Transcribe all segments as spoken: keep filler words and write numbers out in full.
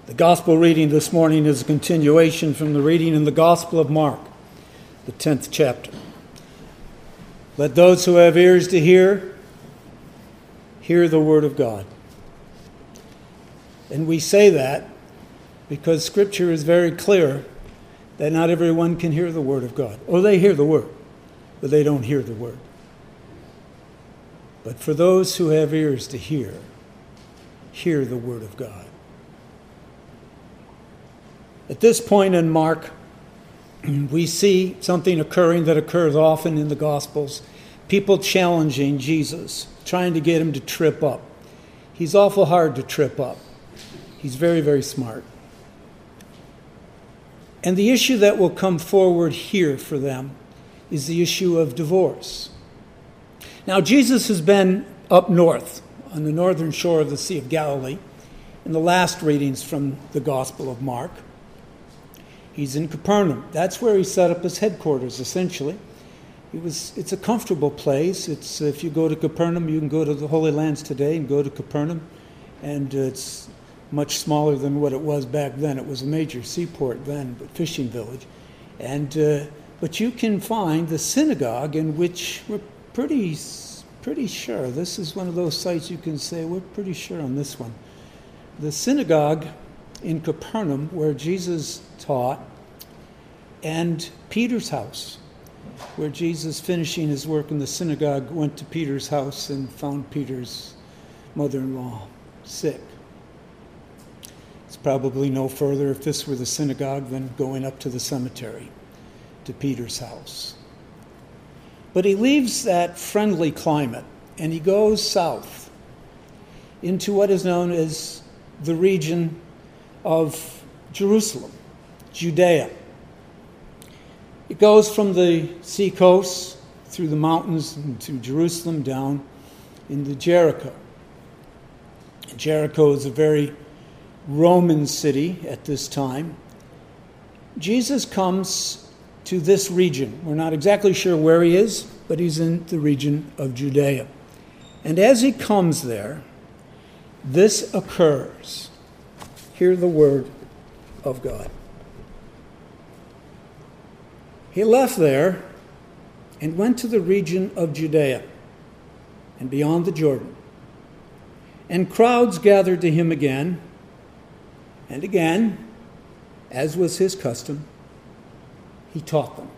The gospel reading this morning is a continuation from the reading in the Gospel of Mark, the tenth chapter. Let those who have ears to hear, hear the word of God. And we say that because Scripture is very clear that not everyone can hear the word of God. Or they hear the word, but they don't hear the word. But for those who have ears to hear, hear the word of God. At this point in Mark, we see something occurring that occurs often in the Gospels. People challenging Jesus, trying to get him to trip up. He's awful hard to trip up. He's very, very smart. And the issue that will come forward here for them is the issue of divorce. Now, Jesus has been up north on the northern shore of the Sea of Galilee in the last readings from the Gospel of Mark. He's in Capernaum. That's where he set up his headquarters, essentially. It was, it's a comfortable place. It's if you go to Capernaum, you can go to the Holy Lands today and go to Capernaum. And it's much smaller than what it was back then. It was a major seaport then, but fishing village. And uh, but you can find the synagogue in which we're pretty, pretty sure. This is one of those sites you can say, we're pretty sure on this one. The synagogue in Capernaum where Jesus taught, and Peter's house, where Jesus, finishing his work in the synagogue, went to Peter's house and found Peter's mother-in-law sick. It's probably no further, if this were the synagogue, than going up to the cemetery, to Peter's house. But he leaves that friendly climate, and he goes south into what is known as the region of Jerusalem, Judea. It goes from the seacoast through the mountains to Jerusalem down into Jericho. Jericho is a very Roman city at this time. Jesus comes to this region. We're not exactly sure where he is, but he's in the region of Judea. And as he comes there, this occurs. Hear the word of God. He left there and went to the region of Judea and beyond the Jordan. And crowds gathered to him again and again, as was his custom, he taught them.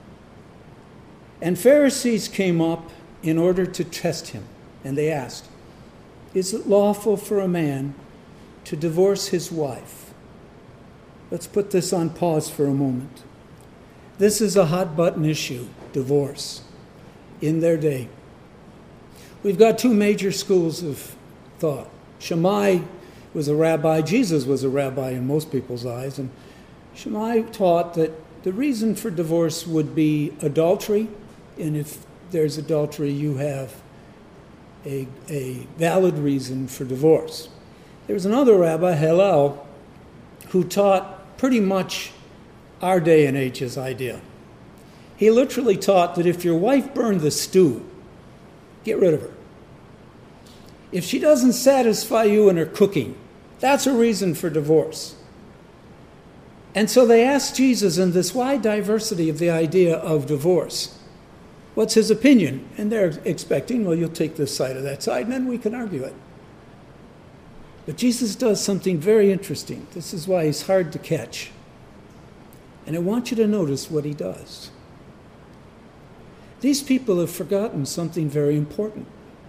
And Pharisees came up in order to test him, and they asked, "Is it lawful for a man to divorce his wife?" Let's put this on pause for a moment. This is a hot-button issue, divorce, in their day. We've got two major schools of thought. Shammai was a rabbi. Jesus was a rabbi in most people's eyes. And Shammai taught that the reason for divorce would be adultery. And if there's adultery, you have a, a valid reason for divorce. There was another rabbi, Hillel, who taught pretty much our day and age's idea. He literally taught that if your wife burned the stew, get rid of her. If she doesn't satisfy you in her cooking, that's a reason for divorce. And so they asked Jesus in this wide diversity of the idea of divorce, what's his opinion? And they're expecting, well, you'll take this side or that side, and then we can argue it. But Jesus does something very interesting. This is why he's hard to catch. And I want you to notice what he does. These people have forgotten something very important.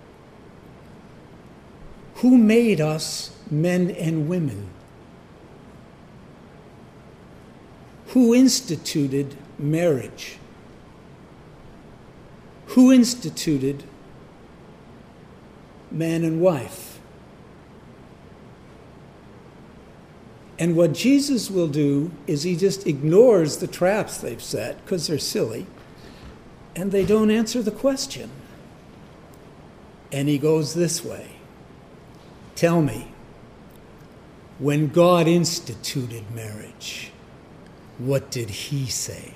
Who made us men and women? Who instituted marriage? Who instituted man and wife? And what Jesus will do is he just ignores the traps they've set because they're silly, and they don't answer the question. And he goes this way. Tell me, when God instituted marriage, what did he say?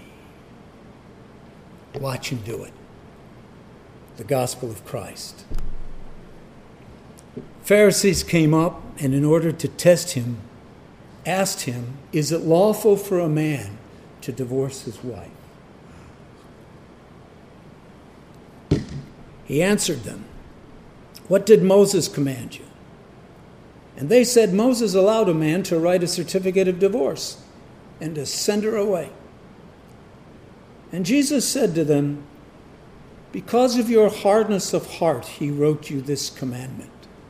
Watch him do it. The gospel of Christ. Pharisees came up, and in order to test him, asked him, "Is it lawful for a man to divorce his wife?" He answered them, "What did Moses command you?" And they said, "Moses allowed a man to write a certificate of divorce and to send her away." And Jesus said to them, "Because of your hardness of heart, he wrote you this commandment.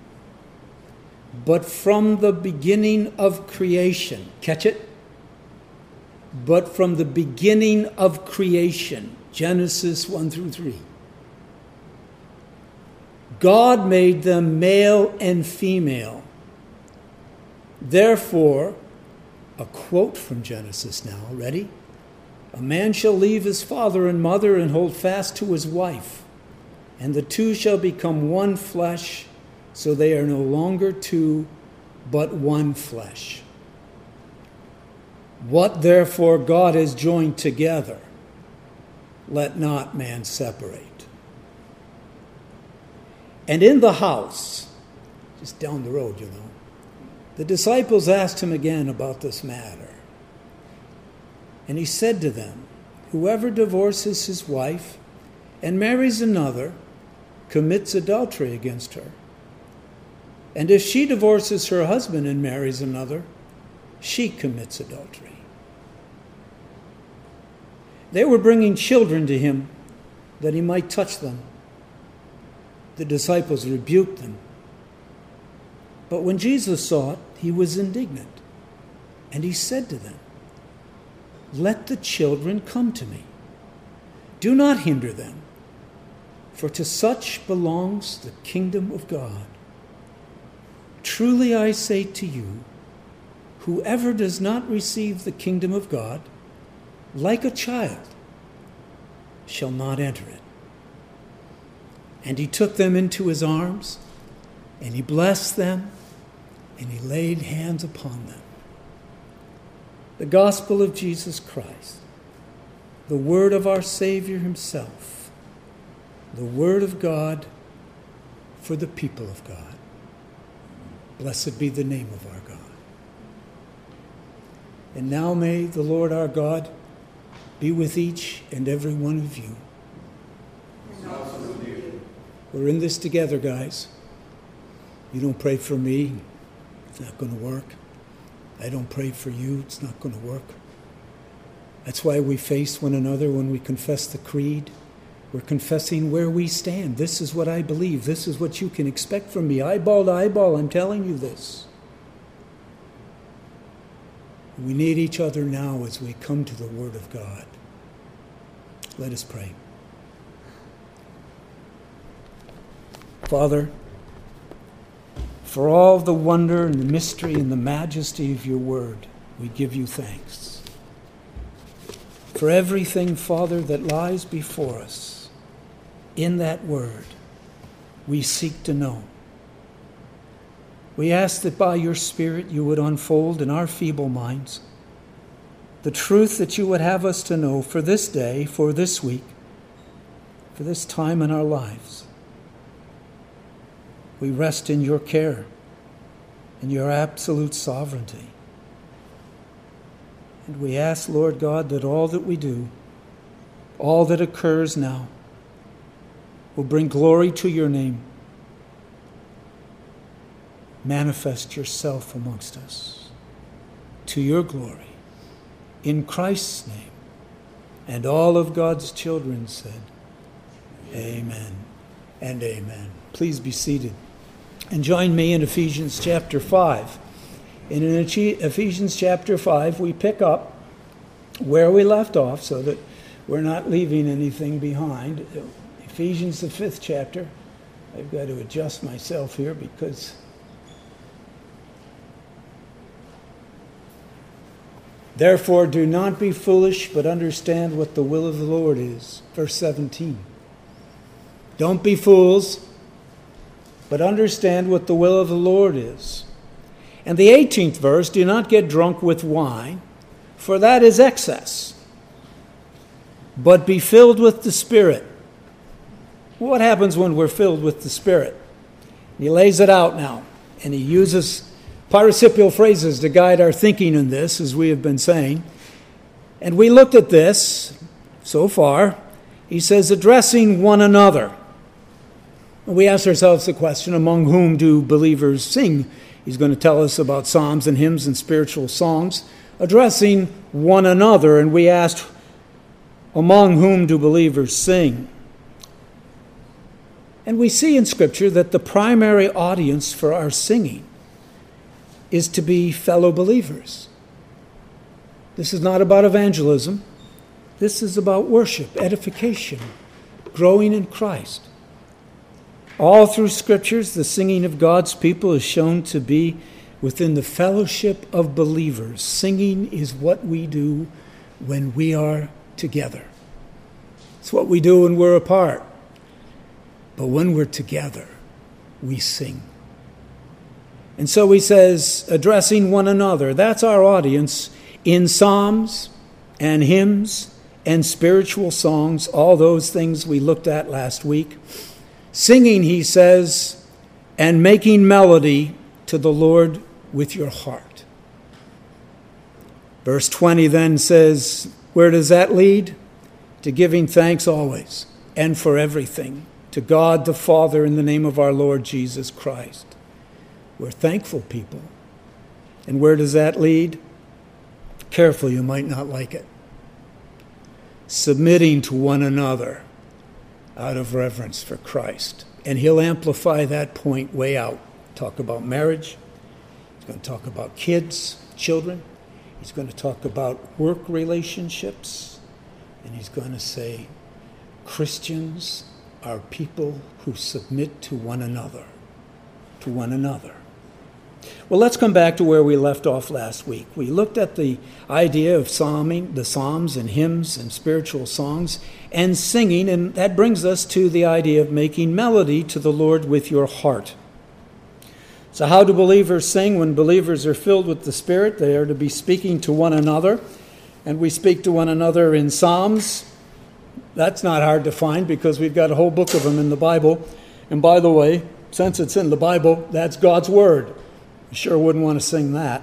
But from the beginning of creation," catch it? But from the beginning of creation, Genesis one through three, God made them male and female. Therefore, a quote from Genesis now, ready? "A man shall leave his father and mother and hold fast to his wife, and the two shall become one flesh, so they are no longer two, but one flesh. What therefore God has joined together, let not man separate." And in the house, just down the road, you know, the disciples asked him again about this matter. And he said to them, "Whoever divorces his wife and marries another commits adultery against her. And if she divorces her husband and marries another, she commits adultery." They were bringing children to him that he might touch them. The disciples rebuked them. But when Jesus saw it, he was indignant. And he said to them, "Let the children come to me. Do not hinder them, for to such belongs the kingdom of God. Truly I say to you, whoever does not receive the kingdom of God, like a child, shall not enter it." And he took them into his arms, and he blessed them, and he laid hands upon them. The gospel of Jesus Christ, the word of our Savior himself, the word of God for the people of God. Blessed be the name of our God. And now may the Lord our God be with each and every one of you. And also with you. We're in this together, guys. You don't pray for me, it's not going to work. I don't pray for you, it's not going to work. That's why we face one another when we confess the creed. We're confessing where we stand. This is what I believe. This is what you can expect from me. Eyeball to eyeball, I'm telling you this. We need each other now as we come to the Word of God. Let us pray. Father, for all the wonder and the mystery and the majesty of your word, we give you thanks. For everything, Father, that lies before us in that word, we seek to know. We ask that by your Spirit you would unfold in our feeble minds the truth that you would have us to know for this day, for this week, for this time in our lives. We rest in your care and your absolute sovereignty. And we ask, Lord God, that all that we do, all that occurs now, will bring glory to your name. Manifest yourself amongst us to your glory. In Christ's name. And all of God's children said, Amen and amen. Please be seated. And join me in Ephesians chapter five. And in Ephesians chapter five, we pick up where we left off so that we're not leaving anything behind. Ephesians, the fifth chapter. I've got to adjust myself here because therefore do not be foolish, but understand what the will of the Lord is. Verse seventeen. Don't be fools, but understand what the will of the Lord is. And the eighteenth verse, do not get drunk with wine, for that is excess, but be filled with the Spirit. What happens when we're filled with the Spirit? He lays it out now, and he uses participial phrases to guide our thinking in this, as we have been saying. And we looked at this so far. He says, addressing one another. We asked ourselves the question, among whom do believers sing? He's going to tell us about psalms and hymns and spiritual songs, addressing one another. And we asked, among whom do believers sing? And we see in Scripture that the primary audience for our singing is to be fellow believers. This is not about evangelism. This is about worship, edification, growing in Christ. All through Scriptures, the singing of God's people is shown to be within the fellowship of believers. Singing is what we do when we are together. It's what we do when we're apart. But when we're together, we sing. And so he says, addressing one another. That's our audience in psalms and hymns and spiritual songs, all those things we looked at last week. Singing, he says, and making melody to the Lord with your heart. Verse twenty then says, where does that lead? To giving thanks always and for everything to God the Father in the name of our Lord Jesus Christ. We're thankful people. And where does that lead? Careful, you might not like it. Submitting to one another out of reverence for Christ. And he'll amplify that point way out. Talk about marriage. He's going to talk about kids, children. He's going to talk about work relationships. And he's going to say, Christians are people who submit to one another. To one another. Well, let's come back to where we left off last week. We looked at the idea of psalming, the psalms and hymns and spiritual songs and singing, and that brings us to the idea of making melody to the Lord with your heart. So how do believers sing? When believers are filled with the Spirit, they are to be speaking to one another, and we speak to one another in psalms. That's not hard to find because we've got a whole book of them in the Bible. And by the way, since it's in the Bible, that's God's Word. You sure wouldn't want to sing that.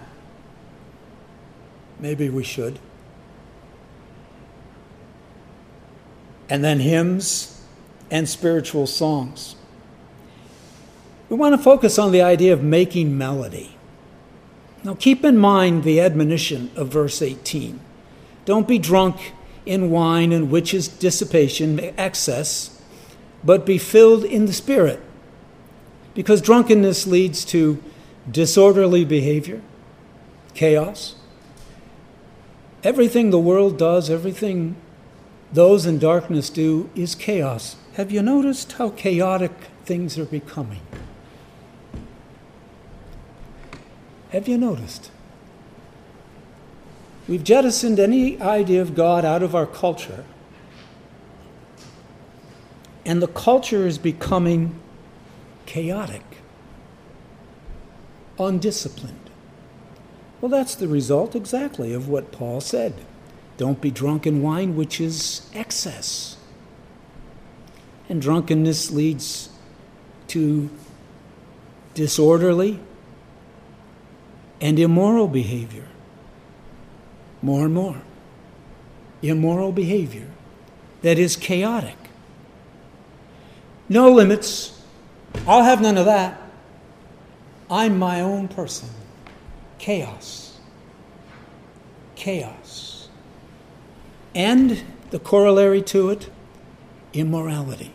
Maybe we should. And then hymns and spiritual songs. We want to focus on the idea of making melody. Now keep in mind the admonition of verse eighteen. Don't be drunk in wine, in which is dissipation, excess, but be filled in the Spirit. Because drunkenness leads to disorderly behavior, chaos. Everything the world does, everything those in darkness do is chaos. Have you noticed how chaotic things are becoming? Have you noticed? We've jettisoned any idea of God out of our culture, and the culture is becoming chaotic, undisciplined. Well, that's the result exactly of what Paul said. Don't be drunk in wine, which is excess. And drunkenness leads to disorderly and immoral behavior. More and more. Immoral behavior that is chaotic. No limits. I'll have none of that. I'm my own person. Chaos. Chaos. And the corollary to it, immorality.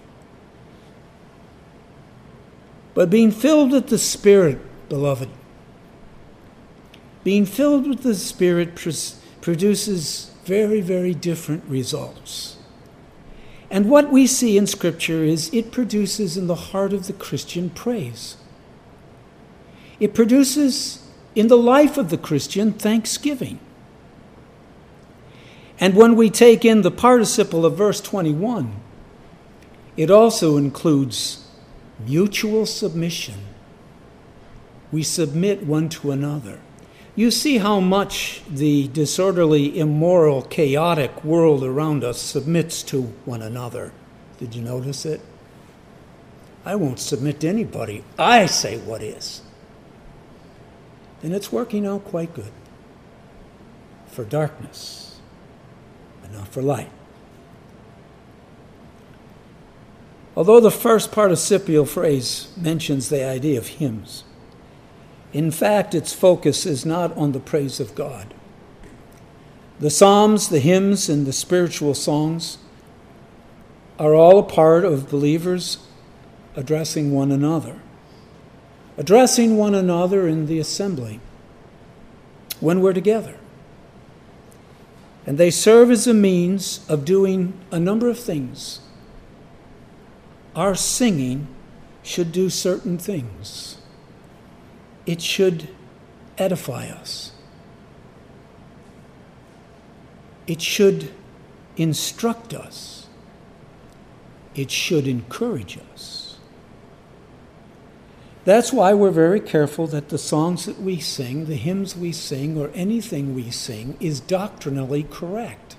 But being filled with the Spirit, beloved, being filled with the Spirit produces very, very different results. And what we see in Scripture is it produces in the heart of the Christian praise. It produces in the life of the Christian thanksgiving. And when we take in the participle of verse twenty-one, it also includes mutual submission. We submit one to another. You see how much the disorderly, immoral, chaotic world around us submits to one another. Did you notice it? I won't submit to anybody. I say what is. then it's working out quite good for darkness, but not for light. Although the first participial phrase mentions the idea of hymns, in fact, its focus is not on the praise of God. The psalms, the hymns, and the spiritual songs are all a part of believers addressing one another, addressing one another in the assembly when we're together. And they serve as a means of doing a number of things. Our singing should do certain things. It should edify us. It should instruct us. It should encourage us. That's why we're very careful that the songs that we sing, the hymns we sing, or anything we sing is doctrinally correct.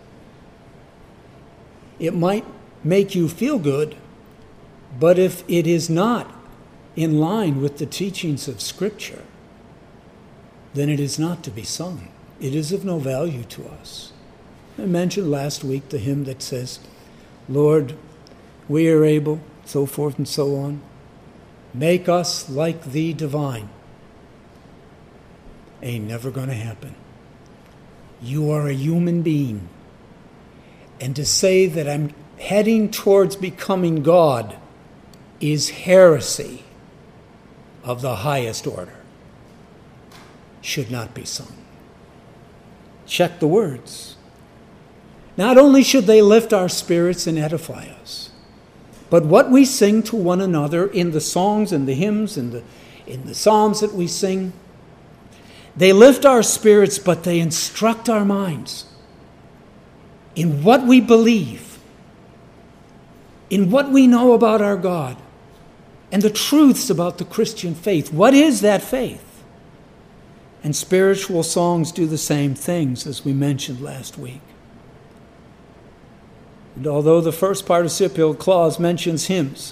It might make you feel good, but if it is not in line with the teachings of Scripture, then it is not to be sung. It is of no value to us. I mentioned last week the hymn that says, Lord, we are able, so forth and so on. Make us like thee divine. Ain't never going to happen. You are a human being. And to say that I'm heading towards becoming God is heresy of the highest order. Should not be sung. Check the words. Not only should they lift our spirits and edify us, but what we sing to one another in the songs and the hymns and the, in the psalms that we sing, they lift our spirits, but they instruct our minds in what we believe, in what we know about our God, and the truths about the Christian faith. What is that faith? And spiritual songs do the same things, as we mentioned last week. And although the first participial clause mentions hymns,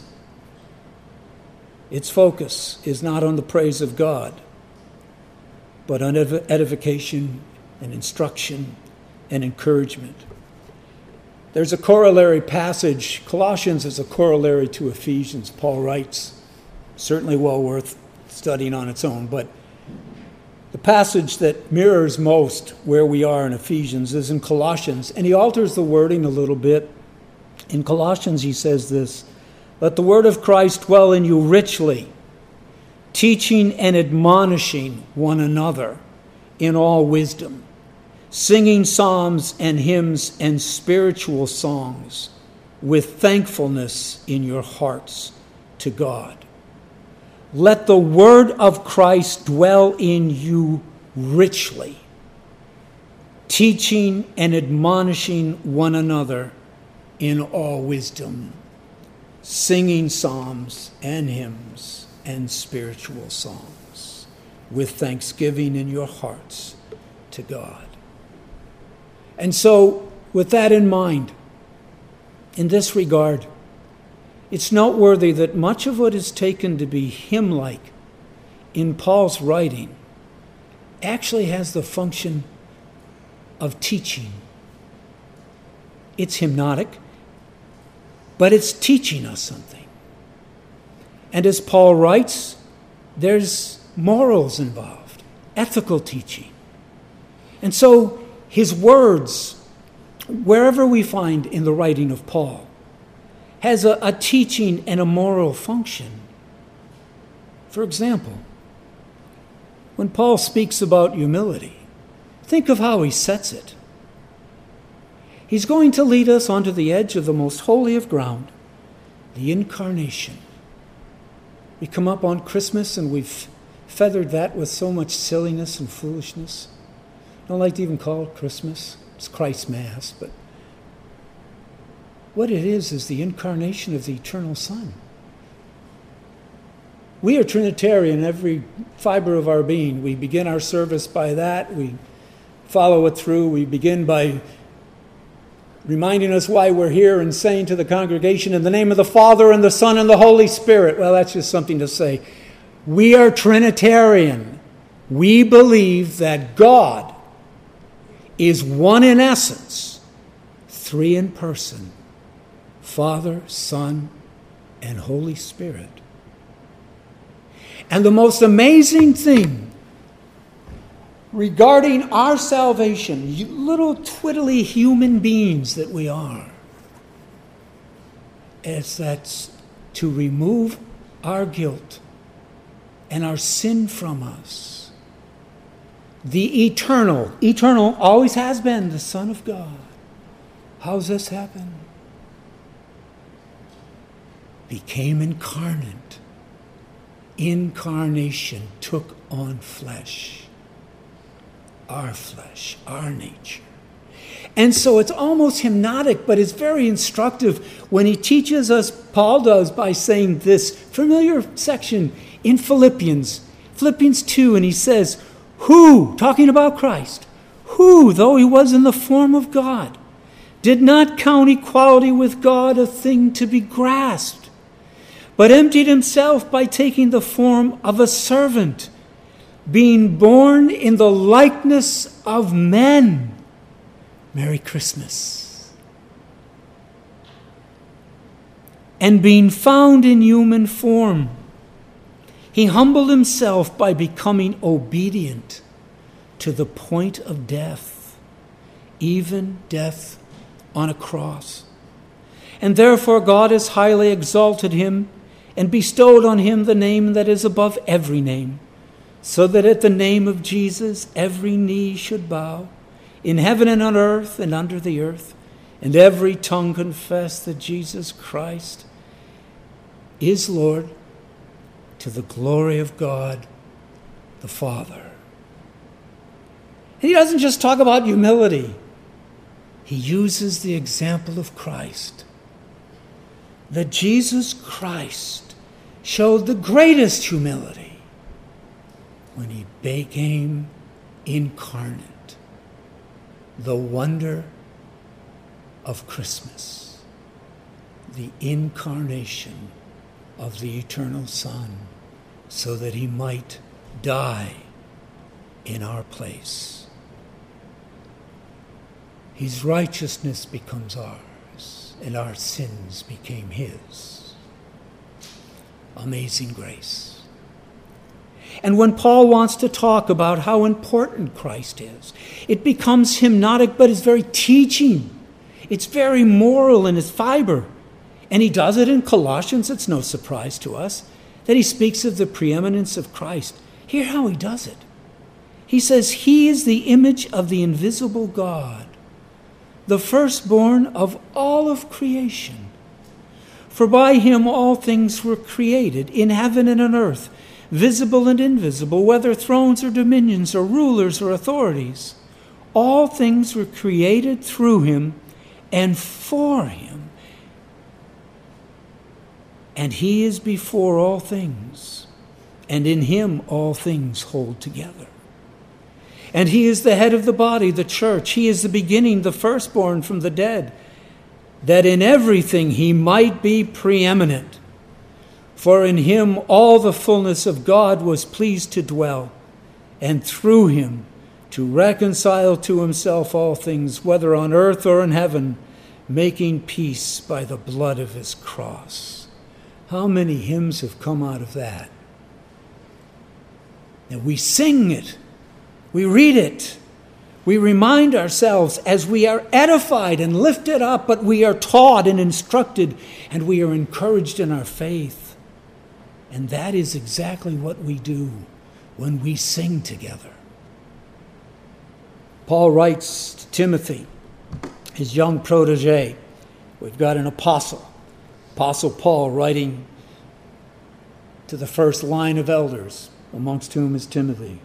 its focus is not on the praise of God, but on edification and instruction and encouragement. There's a corollary passage. Colossians is a corollary to Ephesians. Paul writes, certainly well worth studying on its own, but the passage that mirrors most where we are in Ephesians is in Colossians, and he alters the wording a little bit. In Colossians, he says this, let the word of Christ dwell in you richly, teaching and admonishing one another in all wisdom, singing psalms and hymns and spiritual songs with thankfulness in your hearts to God. Let the word of Christ dwell in you richly, teaching and admonishing one another in all wisdom, singing psalms and hymns and spiritual songs with thanksgiving in your hearts to God. And so, with that in mind, in this regard, it's noteworthy that much of what is taken to be hymn-like in Paul's writing actually has the function of teaching. It's hypnotic, but it's teaching us something. And as Paul writes, there's morals involved, ethical teaching. And so his words, wherever we find in the writing of Paul, has a, a teaching and a moral function. For example, when Paul speaks about humility, think of how he sets it. He's going to lead us onto the edge of the most holy of ground, the incarnation. We come up on Christmas and we've feathered that with so much silliness and foolishness. I don't like to even call it Christmas. It's Christ's Mass, but what it is is the incarnation of the eternal Son. We are Trinitarian, every fiber of our being. We begin our service by that. We follow it through. We begin by reminding us why we're here and saying to the congregation, in the name of the Father and the Son and the Holy Spirit. Well, that's just something to say. We are Trinitarian. We believe that God is one in essence, three in person, Father, Son, and Holy Spirit. And the most amazing thing regarding our salvation, you little twiddly human beings that we are, is that to remove our guilt and our sin from us, the eternal, eternal always has been the Son of God. How's this happen? Became incarnate. Incarnation took on flesh. Our flesh, our nature. And so it's almost hypnotic, but it's very instructive when he teaches us, Paul does, by saying this familiar section in Philippians, Philippians two, and he says, who, talking about Christ, who, though he was in the form of God, did not count equality with God a thing to be grasped, but emptied himself by taking the form of a servant, being born in the likeness of men. Merry Christmas. And being found in human form, he humbled himself by becoming obedient to the point of death, even death on a cross. And therefore God has highly exalted him and bestowed on him the name that is above every name, so that at the name of Jesus every knee should bow, in heaven and on earth and under the earth, and every tongue confess that Jesus Christ is Lord, to the glory of God the Father. And he doesn't just talk about humility. He uses the example of Christ. That Jesus Christ showed the greatest humility when he became incarnate. The wonder of Christmas, the incarnation of the eternal Son, so that he might die in our place. His righteousness becomes ours, and our sins became his. Amazing grace. And when Paul wants to talk about how important Christ is, it becomes hypnotic, but it's very teaching. It's very moral in its fiber. And he does it in Colossians. It's no surprise to us that he speaks of the preeminence of Christ. Hear how he does it. He says, he is the image of the invisible God, the firstborn of all of creation. For by him all things were created, in heaven and on earth, visible and invisible, whether thrones or dominions or rulers or authorities. All things were created through him and for him. And he is before all things, and in him all things hold together. And he is the head of the body, the church. He is the beginning, the firstborn from the dead, that in everything he might be preeminent. For in him all the fullness of God was pleased to dwell, and through him to reconcile to himself all things, whether on earth or in heaven, making peace by the blood of his cross. How many hymns have come out of that? And we sing it, we read it, we remind ourselves as we are edified and lifted up, but we are taught and instructed, and we are encouraged in our faith. And that is exactly what we do when we sing together. Paul writes to Timothy, his young protege. We've got an apostle, Apostle Paul, writing to the first line of elders, amongst whom is Timothy.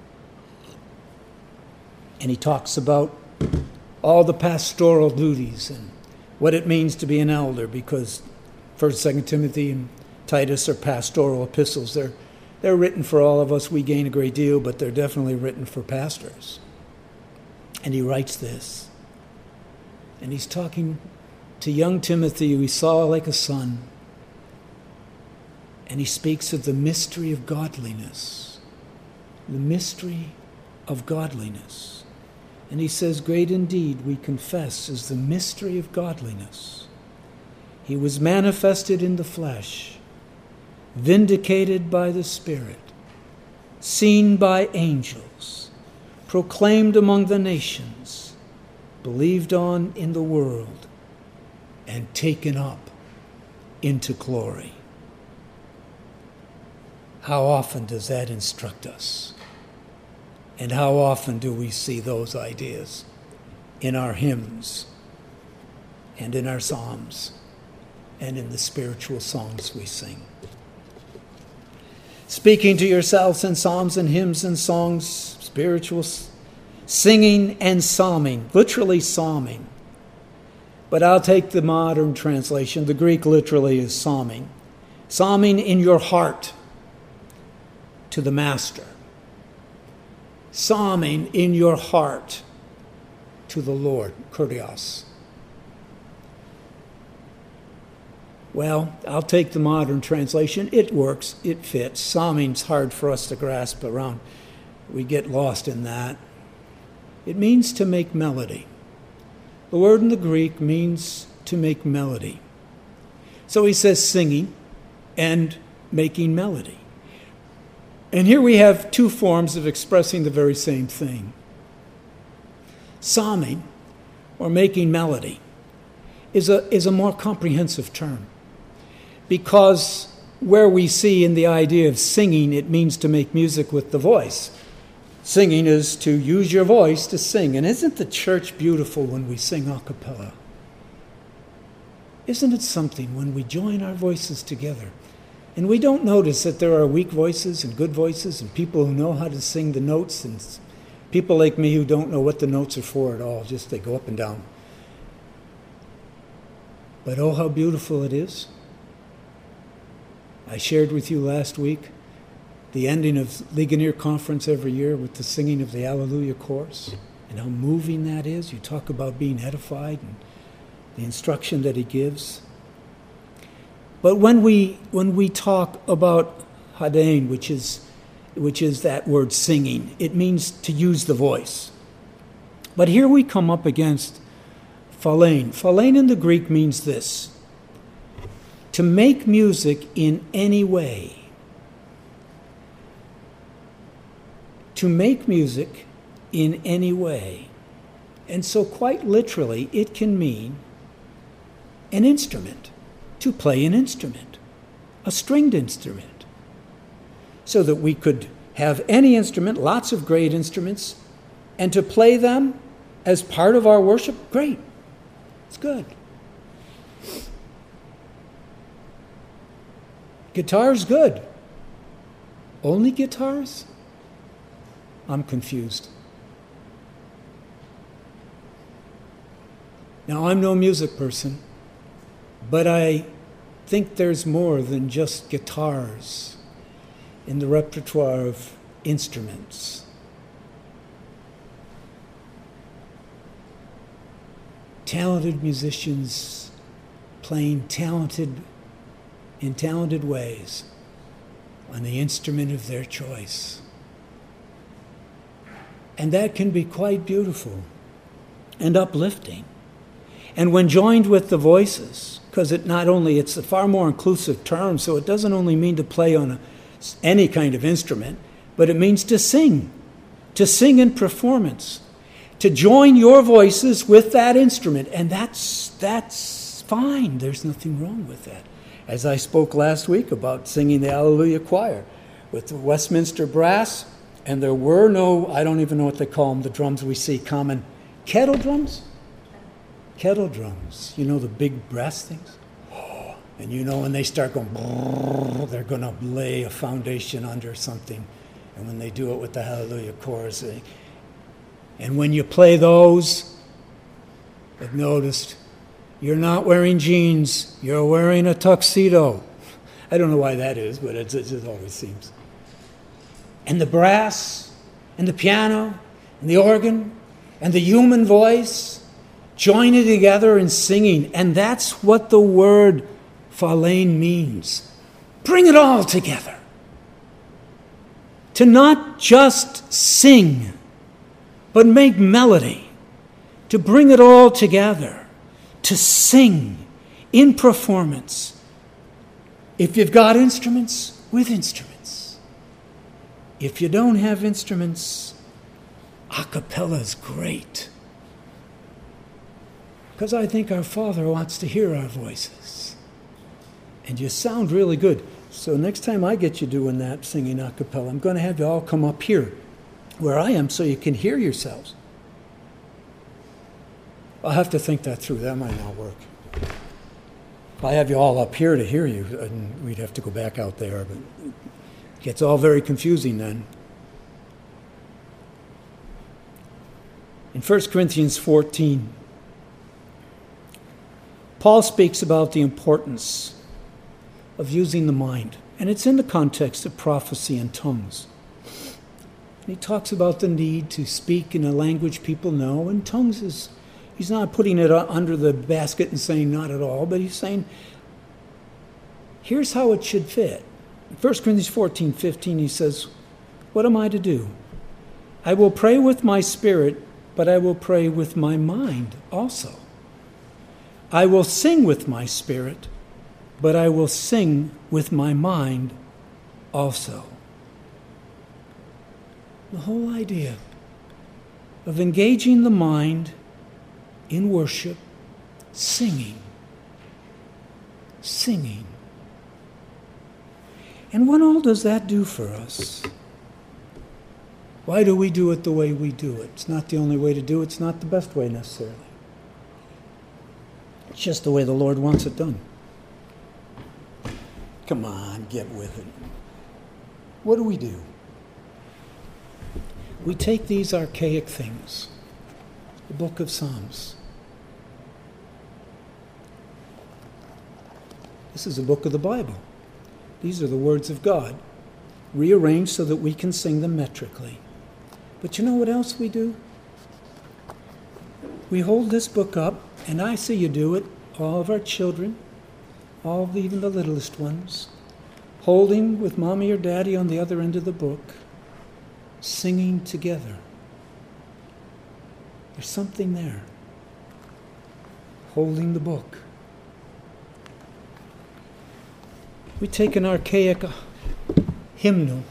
And he talks about all the pastoral duties and what it means to be an elder, because First, Second Timothy and Titus are pastoral epistles. They're, they're written for all of us. We gain a great deal, but they're definitely written for pastors. And he writes this. And he's talking to young Timothy, who he saw like a son. And he speaks of the mystery of godliness. the mystery of godliness. And he says, great indeed, we confess, is the mystery of godliness. He was manifested in the flesh, vindicated by the Spirit, seen by angels, proclaimed among the nations, believed on in the world, and taken up into glory. How often does that instruct us? And how often do we see those ideas in our hymns and in our psalms and in the spiritual songs we sing? Speaking to yourselves in psalms and hymns and songs, spiritual singing and psalming, literally psalming. But I'll take the modern translation. The Greek literally is psalming. Psalming in your heart to the Master. Psalming in your heart to the Lord, Kurios. Well, I'll take the modern translation. It works, it fits. Psalming's hard for us to grasp around. We get lost in that. It means to make melody. The word in the Greek means to make melody. So he says singing and making melody. And here we have two forms of expressing the very same thing. Psalming, or making melody, is a, is a more comprehensive term. Because where we see in the idea of singing, it means to make music with the voice. Singing is to use your voice to sing. And isn't the church beautiful when we sing a cappella? Isn't it something when we join our voices together? And we don't notice that there are weak voices and good voices and people who know how to sing the notes and people like me who don't know what the notes are for at all. Just they go up and down. But oh, how beautiful it is. I shared with you last week the ending of Ligonier Conference every year with the singing of the Alleluia Chorus and how moving that is. You talk about being edified and the instruction that he gives. But when we when we talk about hadain, which is which is that word singing, it means to use the voice. But here we come up against phalein. Phalein in the Greek means this: to make music in any way. To make music in any way. And so quite literally, it can mean an instrument, to play an instrument, a stringed instrument, so that we could have any instrument, lots of great instruments, and to play them as part of our worship, great. It's good. Guitar's good. Only guitars? I'm confused. Now, I'm no music person, but I think there's more than just guitars in the repertoire of instruments. Talented musicians playing talented in talented ways on the instrument of their choice. And that can be quite beautiful and uplifting. And when joined with the voices, because it not only, it's a far more inclusive term, so it doesn't only mean to play on a, any kind of instrument, but it means to sing, to sing in performance, to join your voices with that instrument. And that's that's fine. There's nothing wrong with that. As I spoke last week about singing the Alleluia Choir with the Westminster Brass, and there were no, I don't even know what they call them, the drums we see common, kettle drums? Kettle drums. You know the big brass things? Oh, and you know when they start going, they're going to lay a foundation under something. And when they do it with the Hallelujah chorus, they, and when you play those, I've noticed, you're not wearing jeans, you're wearing a tuxedo. I don't know why that is, but it's, it just always seems. And the brass, and the piano, and the organ, and the human voice, joining together in singing. And that's what the word phalein means. Bring it all together. to not just sing, but make melody, to bring it all together, to sing in performance. If you've got instruments, with instruments. If you don't have instruments, a cappella is great. Because I think our Father wants to hear our voices. And you sound really good. So next time I get you doing that, singing a cappella, I'm going to have you all come up here where I am so you can hear yourselves. I'll have to think that through. That might not work. If I have you all up here to hear you, and we'd have to go back out there, but it gets all very confusing then. In First Corinthians fourteen, Paul speaks about the importance of using the mind, and it's in the context of prophecy and tongues. And he talks about the need to speak in a language people know, and tongues is, he's not putting it under the basket and saying not at all, but he's saying, here's how it should fit. In First Corinthians fourteen fifteen, he says, what am I to do? I will pray with my spirit, but I will pray with my mind also. I will sing with my spirit, but I will sing with my mind also. The whole idea of engaging the mind in worship, singing, singing. And what all does that do for us? Why do we do it the way we do it? It's not the only way to do it. It's not the best way necessarily. It's just the way the Lord wants it done. Come on, get with it. What do we do? We take these archaic things, the book of Psalms. This is a book of the Bible. These are the words of God, rearranged so that we can sing them metrically. But you know what else we do? We hold this book up, and I see you do it, all of our children, all of even the littlest ones, holding with mommy or daddy on the other end of the book, singing together. There's something there. Holding the book. We take an archaic hymnal.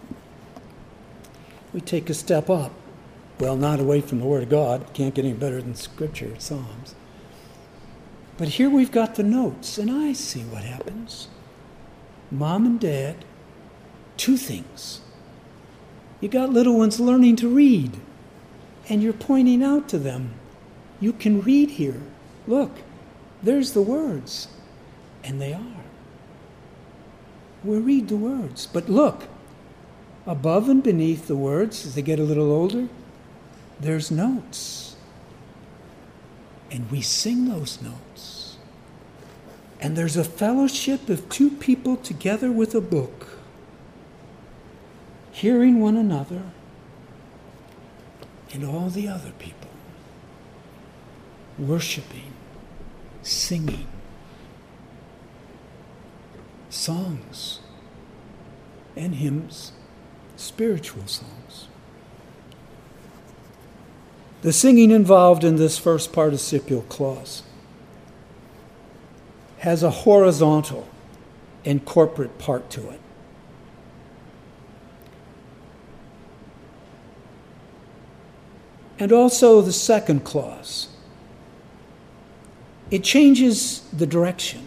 We take a step up. Well, not away from the Word of God. Can't get any better than Scripture, Psalms. But here we've got the notes, and I see what happens. Mom and Dad, two things. You got little ones learning to read, and you're pointing out to them, you can read here. Look, there's the words, and they are. We read the words, but look, above and beneath the words, as they get a little older, there's notes. And we sing those notes. And there's a fellowship of two people together with a book, hearing one another and all the other people, worshiping, singing, songs and hymns, spiritual songs. The singing involved in this first participial clause has a horizontal and corporate part to it. And also the second clause. It changes the direction.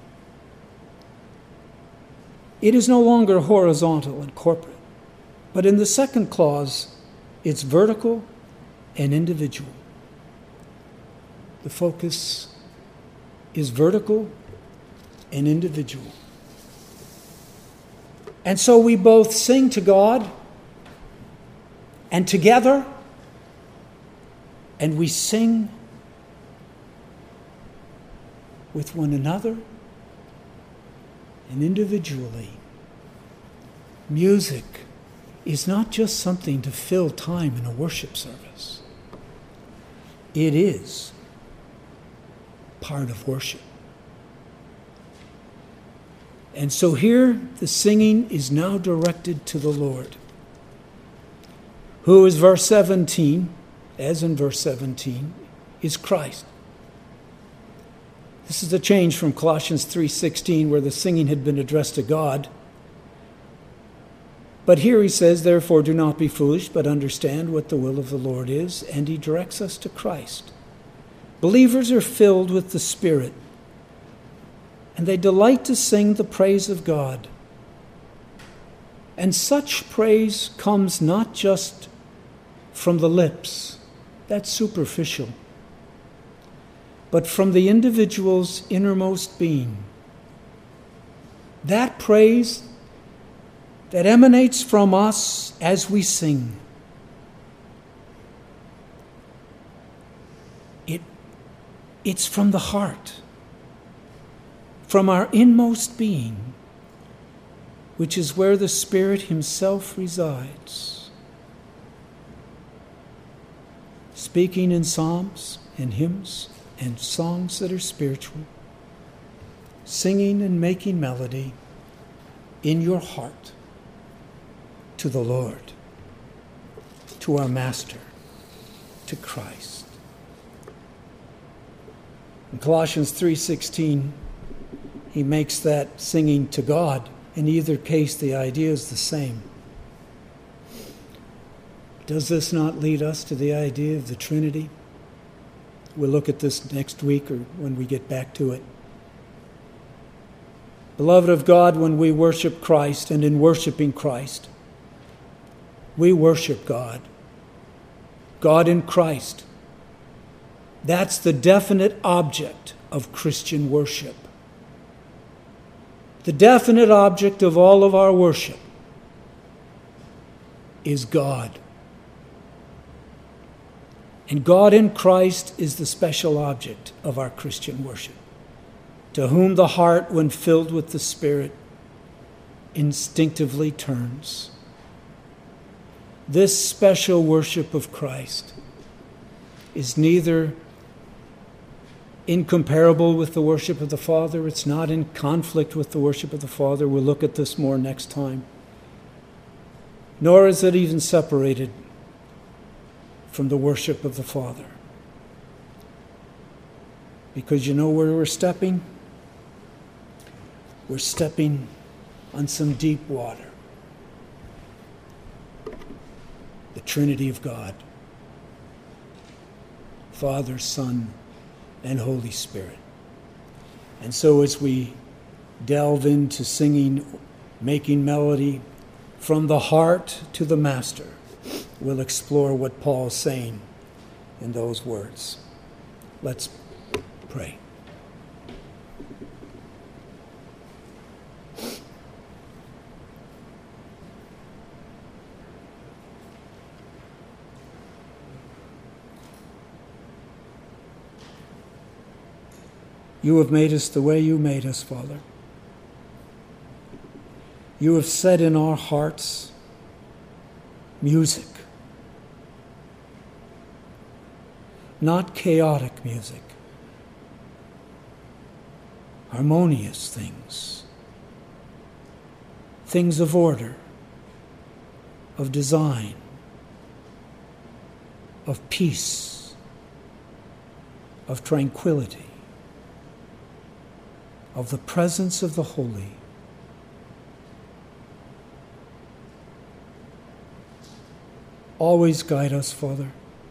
It is no longer horizontal and corporate, but in the second clause, it's vertical and individual. The focus is vertical and individual. And so we both sing to God and together, and we sing with one another and individually. Music is not just something to fill time in a worship service. It is part of worship. And so here the singing is now directed to the Lord. who is verse seventeen, as in verse seventeen, is Christ. This is a change from Colossians three sixteen, where the singing had been addressed to God. But here he says, therefore do not be foolish, but understand what the will of the Lord is, and he directs us to Christ. Believers are filled with the Spirit, and they delight to sing the praise of God. And such praise comes not just from the lips, that's superficial, but from the individual's innermost being. That praise that emanates from us as we sing, it, it's from the heart, from our inmost being, which is where the Spirit himself resides. Speaking in psalms and hymns and songs that are spiritual, singing and making melody in your heart to the Lord, to our Master, to Christ. In Colossians three sixteen, he makes that singing to God. In either case, the idea is the same. Does this not lead us to the idea of the Trinity? We'll look at this next week or when we get back to it. Beloved of God, when we worship Christ, and in worshiping Christ, we worship God. God in Christ. That's the definite object of Christian worship. The definite object of all of our worship is God. And God in Christ is the special object of our Christian worship, to whom the heart, when filled with the Spirit, instinctively turns. This special worship of Christ is neither incomparable with the worship of the Father. It's not in conflict with the worship of the Father. We'll look at this more next time. Nor is it even separated from the worship of the Father. Because you know where we're stepping? We're stepping on some deep water. The Trinity of God. Father, Son, and Holy Spirit. And so as we delve into singing, making melody from the heart to the Master, we'll explore what Paul's saying in those words. Let's pray. You have made us the way you made us, Father. You have set in our hearts music, not chaotic music, harmonious things, things of order, of design, of peace, of tranquility, of the presence of the holy. Always guide us, Father,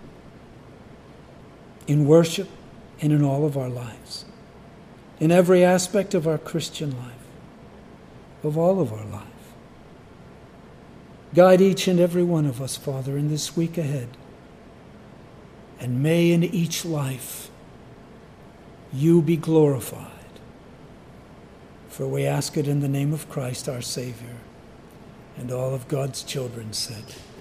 in worship and in all of our lives, in every aspect of our Christian life, of all of our life. Guide each and every one of us, Father, in this week ahead. And may in each life you be glorified. For we ask it in the name of Christ our Savior, and all of God's children said,